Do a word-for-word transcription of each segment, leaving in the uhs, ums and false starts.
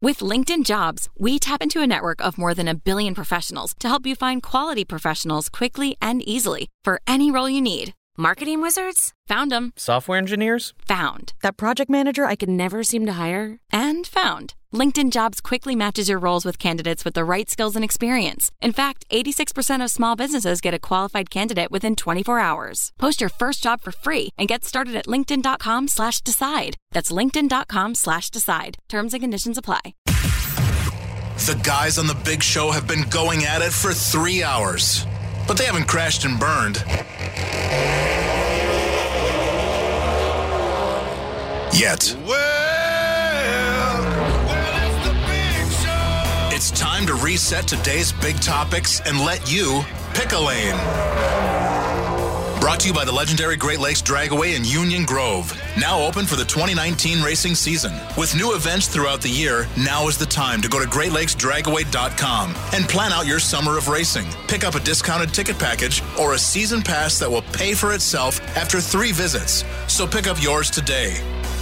With LinkedIn Jobs, we tap into a network of more than a billion professionals to help you find quality professionals quickly and easily for any role you need. Marketing wizards? Found them. Software engineers? Found. That project manager I could never seem to hire? And found. LinkedIn Jobs quickly matches your roles with candidates with the right skills and experience. In fact, eighty-six percent of small businesses get a qualified candidate within twenty-four hours. Post your first job for free and get started at linkedin.com slash decide. That's linkedin.com slash decide. Terms and conditions apply. The guys on the Big Show have been going at it for three hours, but they haven't crashed and burned yet. Well, well, it's the Big Show. It's time to reset today's big topics and let you pick a lane. Brought to you by the legendary Great Lakes Dragaway in Union Grove. Now open for the twenty nineteen racing season. With new events throughout the year, now is the time to go to great lakes dragaway dot com and plan out your summer of racing. Pick up a discounted ticket package or a season pass that will pay for itself after three visits. So pick up yours today.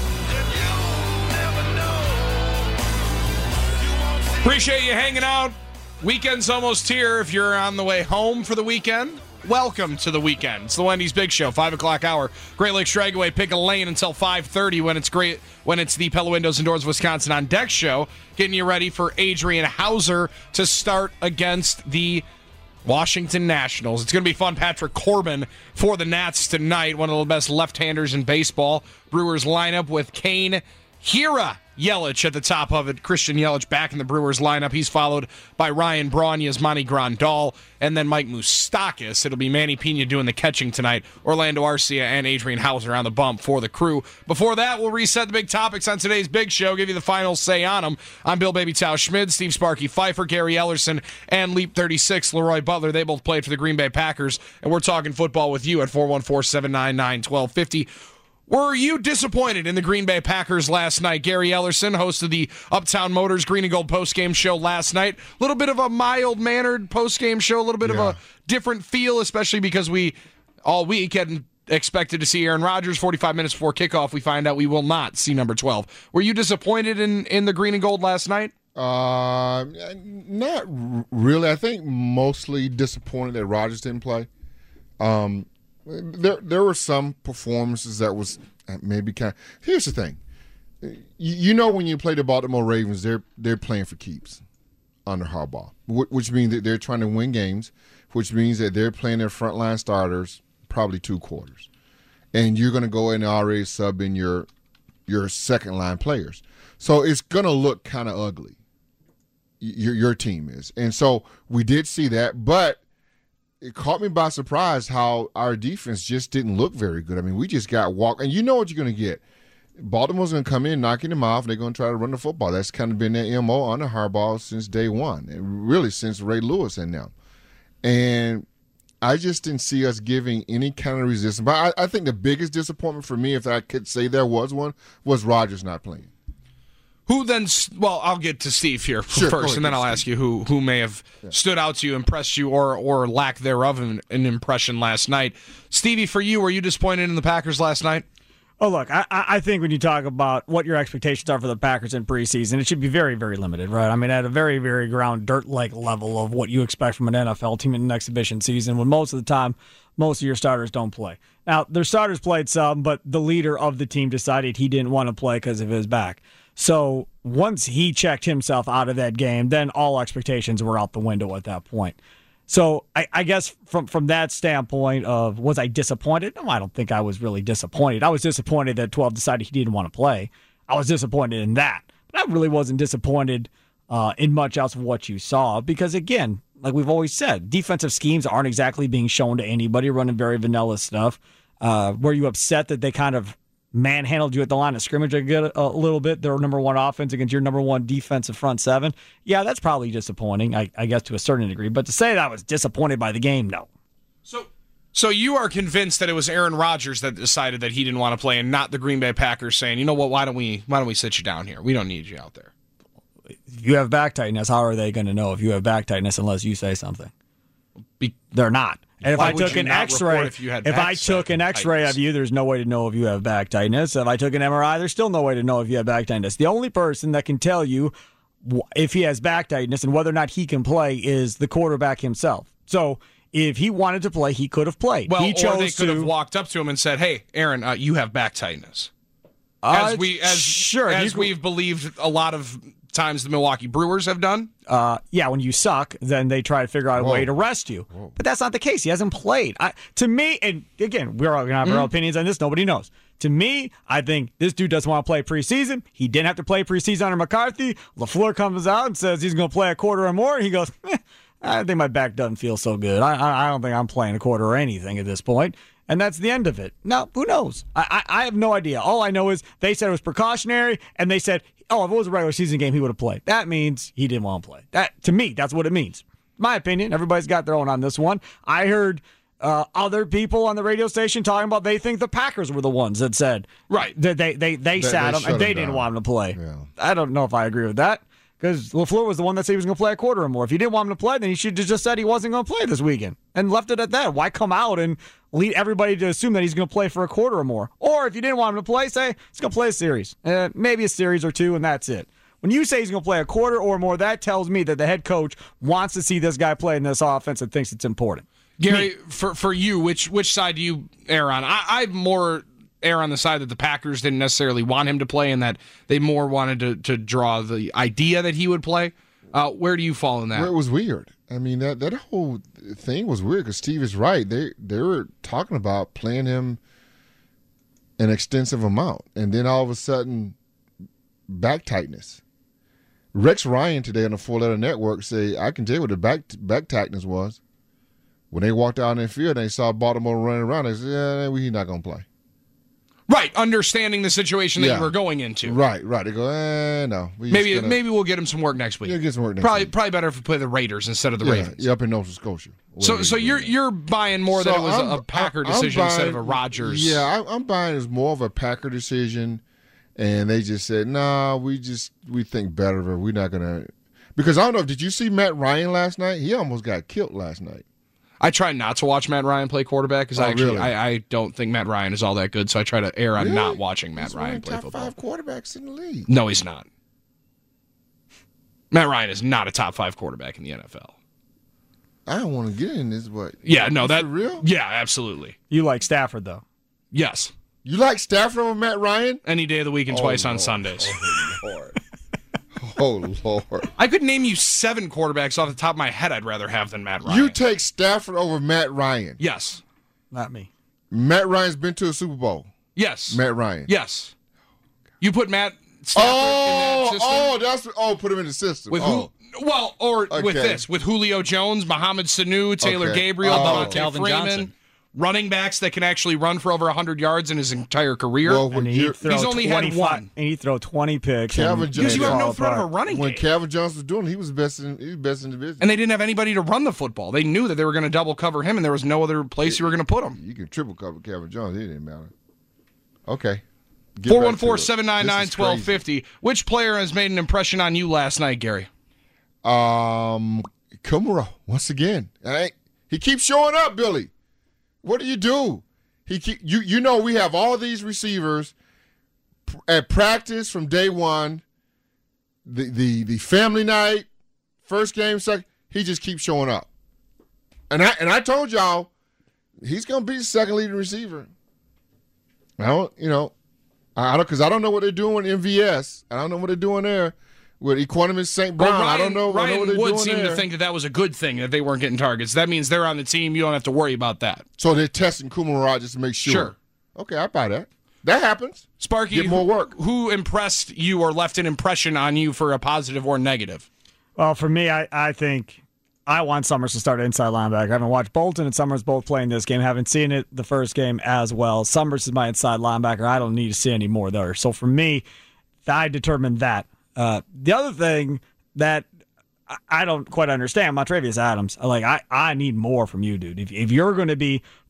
Appreciate you hanging out. Weekend's almost here. If you're on the way home for the weekend, welcome to the weekend. It's the Wendy's Big Show, five o'clock hour. Great Lakes Dragaway, pick a lane until five thirty when it's great when it's the Pella Windows and Doors Wisconsin on Deck show, getting you ready for Adrian Hauser to start against the Washington Nationals. It's going to be fun. Patrick Corbin for the Nats tonight, one of the best left-handers in baseball. Brewers lineup with Kane Hira Yelich at the top of it. Christian Yelich back in the Brewers lineup. He's followed by Ryan Braun, Yasmani Grandal, and then Mike Moustakas. It'll be Manny Pena doing the catching tonight. Orlando Arcia and Adrian Hauser on the bump for the crew. Before that, we'll reset the big topics on today's Big Show, give you the final say on them. I'm Bill Baby Tau Schmid, Steve Sparky Pfeiffer, Gary Ellerson, and Leap thirty-six, Leroy Butler. They both played for the Green Bay Packers, and we're talking football with you at four one four, seven nine nine, one two five zero. Were you disappointed in the Green Bay Packers last night? Gary Ellerson hosted the Uptown Motors Green and Gold postgame show last night. A little bit of a mild-mannered postgame show, a little bit yeah. of a different feel, especially because we all week had expected to see Aaron Rodgers. forty-five minutes before kickoff, we find out we will not see number twelve. Were you disappointed in, in the Green and Gold last night? Uh, not really. I think mostly disappointed that Rodgers didn't play. Um There there were some performances that was maybe kind of – here's the thing. You, you know when you play the Baltimore Ravens, they're they're playing for keeps under Harbaugh, which means that they're trying to win games, which means that they're playing their frontline starters probably two quarters. And you're going to go in and already sub in your, your second-line players. So it's going to look kind of ugly, your, your team is. And so we did see that, but – it caught me by surprise how our defense just didn't look very good. I mean, we just got walked. And you know what you're going to get. Baltimore's going to come in, knocking them off, and they're going to try to run the football. That's kind of been their M O under Harbaugh since day one, and really since Ray Lewis and them. And I just didn't see us giving any kind of resistance. But I, I think the biggest disappointment for me, if I could say there was one, was Rodgers not playing. Who then, well, I'll get to Steve here sure, first, and then I'll ask you who who may have yeah. stood out to you, impressed you, or or lack thereof an, an impression last night. Stevie, for you, were you disappointed in the Packers last night? Oh, look, I, I think when you talk about what your expectations are for the Packers in preseason, it should be very, very limited, right? I mean, at a very, very ground dirt-like level of what you expect from an N F L team in an exhibition season, when most of the time, most of your starters don't play. Now, their starters played some, but the leader of the team decided he didn't want to play because of his back. So once he checked himself out of that game, then all expectations were out the window at that point. So I, I guess from, from that standpoint of, was I disappointed? No, I don't think I was really disappointed. I was disappointed that twelve decided he didn't want to play. I was disappointed in that. But I really wasn't disappointed uh, in much else of what you saw because, again, like we've always said, defensive schemes aren't exactly being shown to anybody, running very vanilla stuff. Uh, were you upset that they kind of manhandled you at the line of scrimmage a, a little bit, their number one offense against your number one defensive front seven? Yeah, that's probably disappointing, I, I guess, to a certain degree. But to say that I was disappointed by the game, no. So so you are convinced that it was Aaron Rodgers that decided that he didn't want to play and not the Green Bay Packers saying, you know what, why don't we why don't we sit you down here? We don't need you out there. If you have back tightness, how are they going to know if you have back tightness unless you say something? Be- They're not. And if Why I took an X-ray, if, you had if I took an X-ray tightness. of you, there's no way to know if you have back tightness. If I took an M R I, there's still no way to know if you have back tightness. The only person that can tell you if he has back tightness and whether or not he can play is the quarterback himself. So if he wanted to play, he could have played. Well, he chose or they could to, have walked up to him and said, "Hey, Aaron, uh, you have back tightness." As uh, we as sure, as you, we've believed a lot of times the Milwaukee Brewers have done. Uh, yeah, when you suck, then they try to figure out a Whoa. way to rest you. Whoa. But that's not the case. He hasn't played. I, to me, and again, we're all going to have Mm-hmm. our own opinions on this. Nobody knows. To me, I think this dude doesn't want to play preseason. He didn't have to play preseason under McCarthy. LaFleur comes out and says he's going to play a quarter or more. And he goes, eh, I think my back doesn't feel so good. I, I, I don't think I'm playing a quarter or anything at this point. And that's the end of it. Now, who knows? I, I, I have no idea. All I know is they said it was precautionary, and they said, oh, if it was a regular season game, he would have played. That means he didn't want to play. That to me, that's what it means. My opinion. Everybody's got their own on this one. I heard uh, other people on the radio station talking about they think the Packers were the ones that said Right. that they they they, They- sat they him shut and they him didn't down. want him to play. Yeah. I don't know if I agree with that. Because LaFleur was the one that said he was going to play a quarter or more. If he didn't want him to play, then he should have just said he wasn't going to play this weekend and left it at that. Why come out and lead everybody to assume that he's going to play for a quarter or more? Or if you didn't want him to play, say he's going to play a series, uh, maybe a series or two, and that's it. When you say he's going to play a quarter or more, that tells me that the head coach wants to see this guy play in this offense and thinks it's important. Gary, for for you, which which side do you err on? I, I'm more err on the side that the Packers didn't necessarily want him to play and that they more wanted to, to draw the idea that he would play. Uh, where do you fall in that? Well, it was weird. I mean, that, that whole thing was weird because Steve is right. They they were talking about playing him an extensive amount, and then all of a sudden, back tightness. Rex Ryan today on the Four Letter Network say, I can tell you what the back back tightness was. When they walked out in the field and they saw Baltimore running around, they said, yeah, we he's not going to play. Right, understanding the situation that Yeah. you were going into. Right, right. They go, eh, no. We just Maybe gonna- maybe we'll get him some work next week. Yeah, get some work next probably week. probably better if we play the Raiders instead of the yeah, Ravens. yeah, up in Nova Scotia. So Whatever so he's you're doing. you're buying more that So it was I'm- a Packer I'm decision instead of a buying- Rodgers. Yeah, I, I'm buying it's more of a Packer decision, and they just said, "Nah, we just we think better of it. We're not gonna." Because I don't know. Did you see Matt Ryan last night? He almost got killed last night. I try not to watch Matt Ryan play quarterback because Oh, I actually really? I, I don't think Matt Ryan is all that good. So I try to err on Really? not watching Matt He's one Ryan of the play top football. five quarterbacks in the league. No, he's not. Matt Ryan is not a top five quarterback in the N F L. I don't want to get in this, but Yeah, no, You that for real. Yeah, absolutely. You like Stafford, though. Yes, You like Stafford over Matt Ryan? any day of the week and twice on Lord. Sundays. Oh Lord. Oh Lord. I could name you seven quarterbacks off the top of my head I'd rather have than Matt Ryan. You take Stafford over Matt Ryan. yes, Not me. Matt Ryan's been to a Super Bowl. yes, Matt Ryan. yes. You put Matt Stafford Oh, in that system oh, that's oh, put him in the system. with oh. who? Well, or with Okay. this, with Julio Jones, Mohamed Sanu, Taylor Okay. Gabriel, Oh. Devontae Calvin Freeman, Johnson. running backs that can actually run for over one hundred yards in his entire career. Well, And when he'd you're- throw He's only had twenty-five one. And he'd throw twenty picks. Calvin and Johnson- because you have fall no threat of a apart. running when game. Calvin Johnson was doing it, he was best in he was best in the business. And they didn't have anybody to run the football. They knew that they were going to double cover him, and there was no other place you were going to put him. You can triple cover Calvin Jones. It didn't matter. Okay. Get four back one four, to it. seven nine nine, This is one two five crazy. zero. Which player has made an impression on you last night, Gary? Um, Kumaro, once again. Hey, he keeps showing up, Billy. What do you do? He keep, you you know we have all these receivers pr- at practice from day one. The the the family night, first game, second. He just keeps showing up. And I and I told y'all he's gonna be the second leading receiver. I don't, you know, I don't because I don't know what they're doing in M V S. I don't know what they're doing there with Equanimous Saint Brown. Well, I don't know. I Ryan know what they're would doing seem there. to think that that was a good thing that they weren't getting targets. That means they're on the team. You don't have to worry about that. So they're testing Kumaro just to make sure. Sure. Okay, I buy that. That happens. Sparky, Get more who- work. Who impressed you or left an impression on you for a positive or negative? Well, for me, I, I think I want Summers to start inside linebacker. I haven't watched Bolton and Summers both playing this game. Haven't seen it the first game as well. Summers is my inside linebacker. I don't need to see any more there. So for me, I determined that. Uh, the other thing that I- I don't quite understand, Montrevious Adams. Like I, I need more from you, dude. If, if you're going to be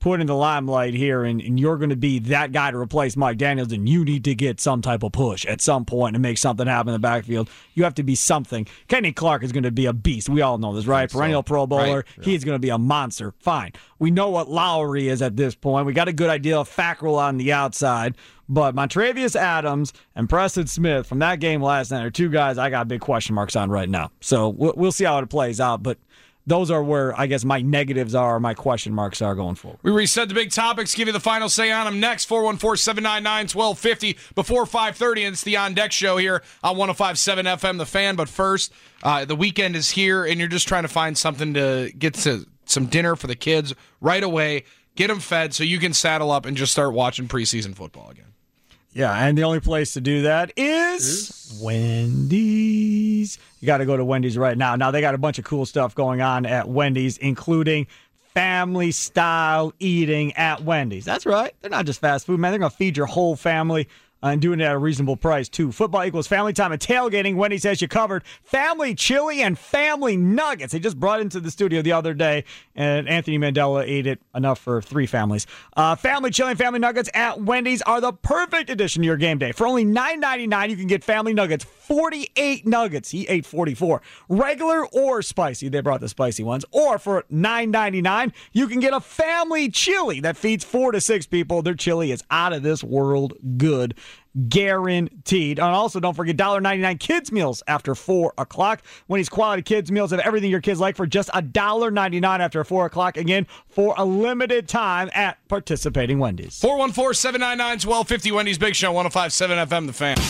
put in the limelight here and, and you're going to be that guy to replace Mike Daniels, then you need to get some type of push at some point and make something happen in the backfield. You have to be something. Kenny Clark is going to be a beast. We all know this, right? Perennial so. Pro Bowler. Right. Yeah. He's going to be a monster. Fine. We know what Lowry is at this point. We got a good idea of Fackrell on the outside. But Montravius Adams and Preston Smith from that game last night are two guys I got big question marks on right now. So we'll, we'll see how it plays out. But those are where, I guess, my negatives are, my question marks are going forward. We reset the big topics, give you the final say on them next. four one four, seven nine nine, one two five zero before five thirty, and it's the On Deck Show here on one oh five point seven F M, The Fan. But first, uh, the weekend is here, and you're just trying to find something to get to some dinner for the kids right away, get them fed so you can saddle up and just start watching preseason football again. Yeah, and the only place to do that is, is? Wendy's. You got to go to Wendy's right now. Now, they got a bunch of cool stuff going on at Wendy's, including family-style eating at Wendy's. That's right. They're not just fast food, man. They're going to feed your whole family. Uh, and doing it at a reasonable price, too. Football equals family time and tailgating. Wendy's has you covered. Family chili and family nuggets. They just brought it into the studio the other day, and Anthony Mandela ate it enough for three families. Uh, family chili and family nuggets at Wendy's are the perfect addition to your game day. For only nine ninety-nine, you can get family nuggets, forty-eight nuggets. He ate forty-four. Regular or spicy. They brought the spicy ones. Or for nine ninety-nine, you can get a family chili that feeds four to six people. Their chili is out of this world good. Guaranteed. And also, don't forget one dollar ninety-nine kids meals after four o'clock. Wendy's quality kids meals have everything your kids like for just one dollar ninety-nine after four o'clock. Again, for a limited time at participating Wendy's. four one four, seven nine nine, one two five zero Wendy's Big Show, one oh five point seven F M, The Fan.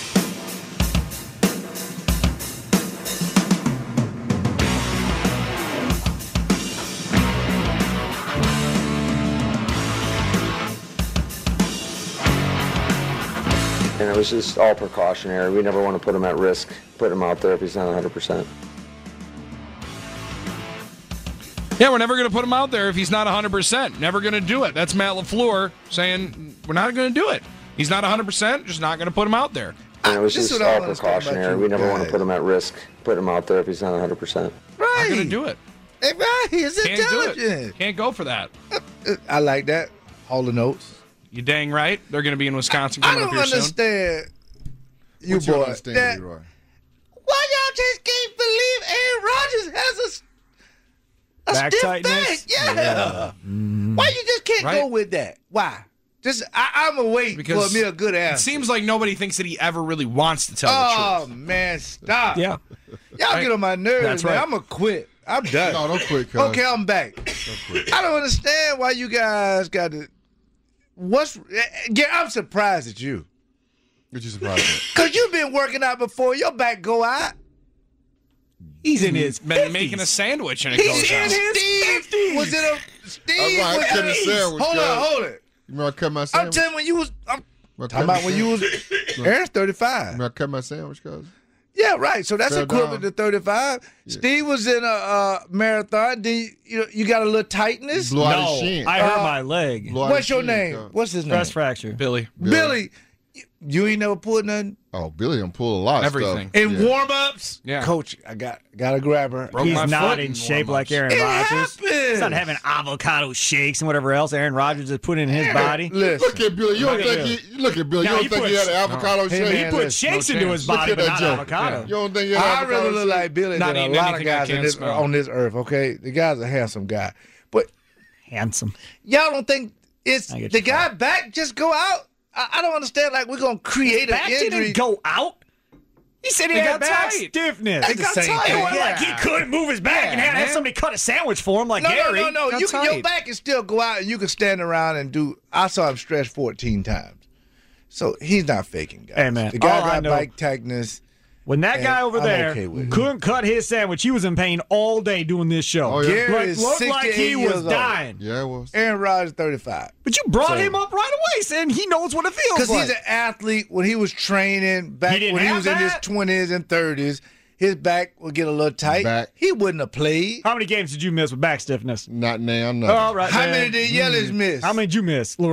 And it was just all precautionary. We never want to put him at risk, put him out there if he's not one hundred percent. Yeah, we're never going to put him out there if he's not one hundred percent. Never going to do it. That's Matt LaFleur saying we're not going to do it. He's not one hundred percent, just not going to put him out there. And it was just all precautionary. We never want to put him at risk, put him out there if he's not one hundred percent. Right. Not going to do it. Right. He's Can't intelligent. do it. Can't go for that. I like that. All the notes. You dang right. They're going to be in Wisconsin coming I up here soon. I don't understand you, what you boy. Understand, that, Leroy? why y'all just can't believe Aaron Rodgers has a, a Back stiff tightness? back? Yeah. yeah. Mm. Why you just can't Right. go with that? Why? Just I, I'm gonna wait Because for me a good answer. It seems like nobody thinks that he ever really wants to tell oh, the truth. man, stop. Yeah. Y'all Right. get on my nerves, That's man. right. I'm gonna quit. I'm done. No, don't quit, cuz. Okay, I'm back. Don't quit. I don't understand why you guys got to. What's? Yeah, I'm surprised at you. What you surprised at? Cause you've been working out before your back go out. He's in his Been fifties. making a sandwich and it He's goes in out. his fifties. Was it a Steve? All right, was I cut it- a sandwich, Hold on, cuz. hold it. You remember I cut my I'm sandwich? telling you, when you was. I'm I talking about when you was. Aaron's thirty-five. Remember I cut my sandwich, cuz? Yeah, right. So that's Fell equivalent down. to thirty-five. Yeah. Steve was in a uh, marathon. Did you, you know, you got a little tightness? Blew out his No, shin. I hurt Uh, my leg. Blew out What's his your shin, name? cuz. What's his name? Stress fracture. Billy. Billy. You, you ain't never pulled nothing Oh, Billy done pull a lot of Everything. stuff. in Yeah. warm-ups. Yeah. Coach, I got gotta grab her. Broke He's my not foot in in shape warm-ups. like Aaron It Rodgers. happens. He's not having avocado shakes and whatever else Aaron Rodgers has put in his body. Listen, Look at Billy. You don't Look at think he, look at Billy. No, you he don't think he puts- had an avocado Hey, shake? man, He put listen, shakes no into chance. his body, Look at but that not joke. avocado. You don't think he had I an avocado really look shake? like Billy Not than a eating lot of anything I guys in can't this, smell. on this earth, okay? The guy's a handsome guy. But Handsome. y'all don't think it's I get the your guy point. back just go out? I, I don't understand. Like, we're going to create Back an injury. didn't go out. He said he It had got back tight. stiffness. That's the got same tight. thing. It wasn't like he Yeah. couldn't move his back and had to have man. somebody cut a sandwich for him like No, Gary. no, no, no. Got You can, your tight. back can still go out and you can stand around and do. I saw him stretch fourteen times. So he's not faking, guys. Hey, man, The guy all I got know- bike tightness. When that And guy over I'm there okay with it. couldn't cut his sandwich, he was in pain all day doing this show. Oh, yeah. Gary Like, is looked like he sixty-eight was years old. dying. Yeah, it was. Aaron Rodgers, thirty-five. But you brought So- him up right away, saying he knows what it feels Because like. he's an athlete. When he was training back He didn't when he have was in his that? twenties and thirties, his back would get a little tight. Back. He wouldn't have played. How many games did you miss with back stiffness? Not now, no. All right, How man. many did Yelich miss? How many did you miss, Leroy?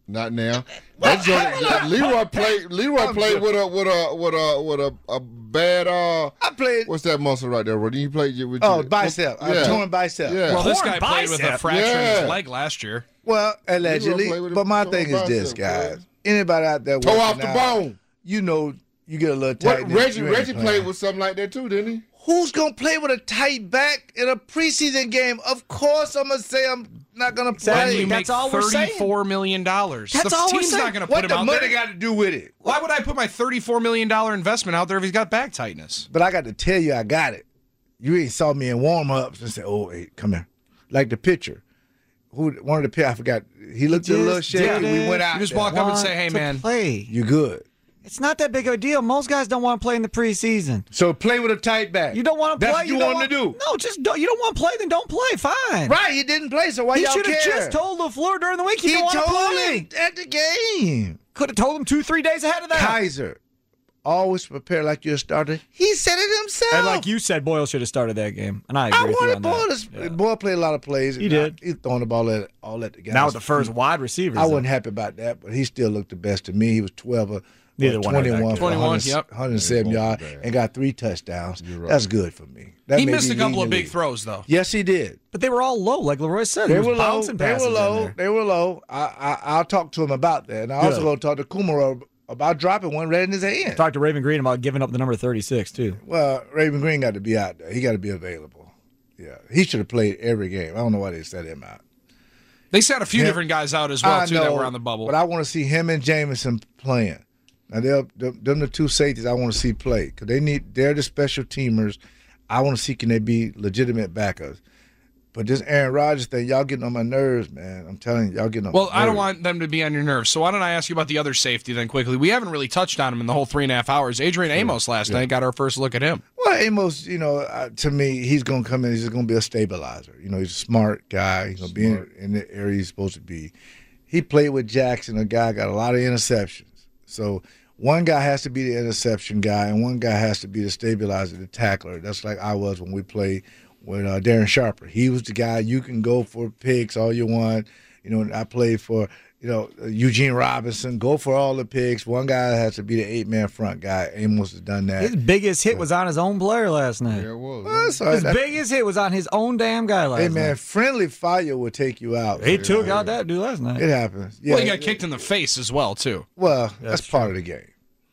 Not now. That's just, Leroy played. Leroy played with a with a with a with a, a bad. Uh, I played. What's that muscle right there? What you played with? Oh, your, bicep. Yeah. A torn bicep. Yeah. Well, this Torn guy played with a bicep. fracture in Yeah. his leg last year. Well, allegedly. played with a But my torn thing is this, bicep, guys. man. Anybody out there Toe working off the out, bone. you know, you get a little tight. What, Reggie Reggie played with something like that too, didn't he? Who's gonna play with a tight back in a preseason game? Of course, I'm gonna say I'm not gonna play. Then Exactly. you make That's all we're saying. thirty-four million dollars. That's the all we're team's saying. not going to put What him the out money there. got to do with it? Why would I put my thirty-four million dollars investment out there if he's got back tightness? But I got to tell you, I got it. You ain't saw me in warm ups and said, "Oh, hey, come here," like the pitcher. Who one of the pitchers? I forgot. He looked a little just shaky. did We went it. out. You just there. walk up and Want say, hey, to man. play. You good? It's not that big of a deal. Most guys don't want to play in the preseason. So play with a tight back. You don't want to That's play. what you, don't want to do, No, just don't. You don't want to play. Then don't play. Fine. right? He didn't play, so why He y'all should care? have just told LaFleur during the week he, He didn't want to told play. him at the game. Could have told him two, three days ahead of that. Kaiser, always prepare like you're a starter. He said it himself. And like you said, Boyle should have started that game, and I agree I with you wanted on Boyle that. to. Boyle played a lot of plays. He and did. I- He's throwing the ball at all at the guys. Now with the first wide receivers, I though. wasn't happy about that, but he still looked the best to me. He was twelve or Neither one had that twenty-one good. for twenty-one, one hundred, yep. one hundred seven Yeah, yards both bad. and got three touchdowns. right. That's good for me. That He may missed be a couple leading of the big league. throws, though. Yes, he did. But they were all low, like Leroy said. They There was were low. bouncing They passes were in low. there. They were low. I, I I'll talk to him about that, and I also Good. going to talk to Kumaro about dropping one right in his hand. Talked to Raven Green about giving up the number thirty-six too. Well, Raven Green got to be out there. He got to be available. Yeah, he should have played every game. I don't know why they set him out. They sat a few Yeah. different guys out as well, I too, know, that were on the bubble. But I want to see him and Jameson playing. Now, they're, them, them the two safeties I want to see play because they need. They're the special teamers. I want to see can they be legitimate backers. But this Aaron Rodgers thing, y'all getting on my nerves, man. I'm telling you, y'all getting on Well, my I don't nerves. want them to be on your nerves. So why don't I ask you about the other safety then quickly? We haven't really touched on him in the whole three and a half hours. Adrian Amos last night got our first look at him. Well, Amos, you know, uh, to me, he's going to come in. He's just going to be a stabilizer. You know, he's a smart guy. He's going to be in, in the area he's supposed to be. He played with Jackson, a guy got a lot of interceptions. So one guy has to be the interception guy, and one guy has to be the stabilizer, the tackler. That's like I was when we played with uh, Darren Sharper. He was the guy you can go for picks all you want. You know, I played for, you know, Eugene Robinson. Go for all the picks. One guy has to be the eight-man front guy. Amos has done that. His biggest hit was on his own player last night. Yeah, it was. Well, that's all right. His biggest hit was on his own damn guy last Hey, man, night. friendly fire will take you out. He took out that dude last night. It happens. Yeah. Well, he got kicked in the face as well, too. Well, that's, part of the game.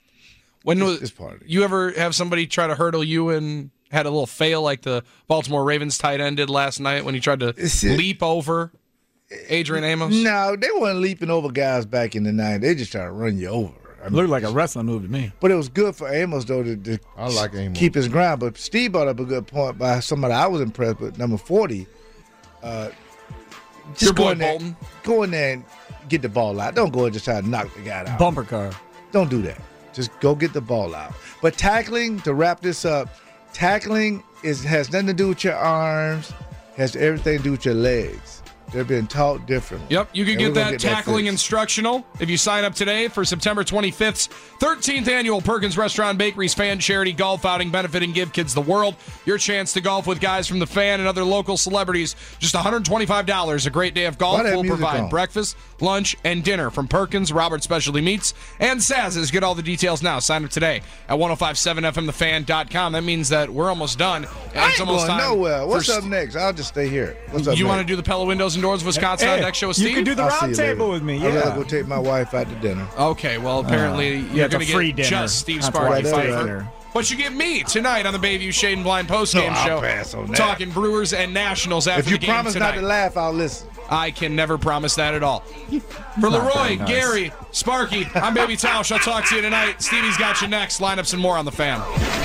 When It's- was, it's part of it. you ever have somebody try to hurdle you and had a little fail like the Baltimore Ravens tight end did last night when he tried to It's it. leap over Adrian Amos? No, they weren't leaping over guys back in the nineties. They just trying to run you over. I mean, Looked like a wrestling move to me. but it was good for Amos, though, to, to I like Amos. keep his ground. But Steve brought up a good point by somebody I was impressed with, number forty. Uh, just Your go boy in there, Bolton? Go in there and get the ball out. Don't go and just try to knock the guy out. Bumper car. Don't do that. Just go get the ball out. But tackling, to wrap this up, tackling is has nothing to do with your arms, has everything to do with your legs. They're being taught differently. Yep, you can And get we're gonna that get tackling fixed. instructional if you sign up today for September twenty-fifth's thirteenth annual Perkins Restaurant Bakery's fan charity golf outing benefiting Give Kids the World. Your chance to golf with guys from the Fan and other local celebrities. Just one hundred twenty-five dollars. A great day of golf Why that will music provide on? breakfast, lunch, and dinner from Perkins, Robert Specialty Meats, and Saz's. Get all the details now. Sign up today at ten fifty-seven f m the fan dot com. That means that we're almost done. And I it's ain't almost going time nowhere. What's for up next? I'll just stay here. What's up You want to next? do the Pella Windows and Doors of Wisconsin on Hey, next show with you Steve? can do the I'll see round you table later. with me. I'd rather Yeah. go take my wife out to dinner. Okay, well, apparently yeah, you're it's a going to free get dinner. just Steve That's Sparky right, Pfeiffer. dinner. But you get me tonight on the Bayview Shade and Blind postgame No, I'll show. pass on that. Talking Brewers and Nationals after If you the game promise tonight. not to laugh, I'll listen. I can never promise that at all. For Leroy, nice. Gary, Sparky, I'm Baby Tausch. I'll talk to you tonight. Stevie's got you next. Lineups and more on the Fan.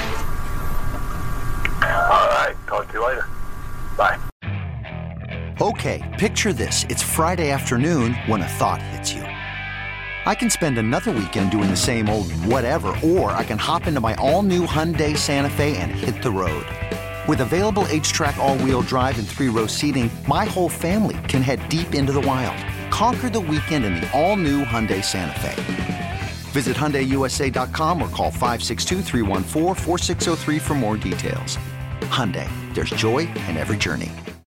All right, talk to you later. Bye. Okay, picture this. It's Friday afternoon when a thought hits you. I can spend another weekend doing the same old whatever, or I can hop into my all-new Hyundai Santa Fe and hit the road. With available H-Track all-wheel drive and three-row seating, my whole family can head deep into the wild. Conquer the weekend in the all-new Hyundai Santa Fe. Visit Hyundai U S A dot com or call five six two, three one four, four six zero three for more details. Hyundai, there's joy in every journey.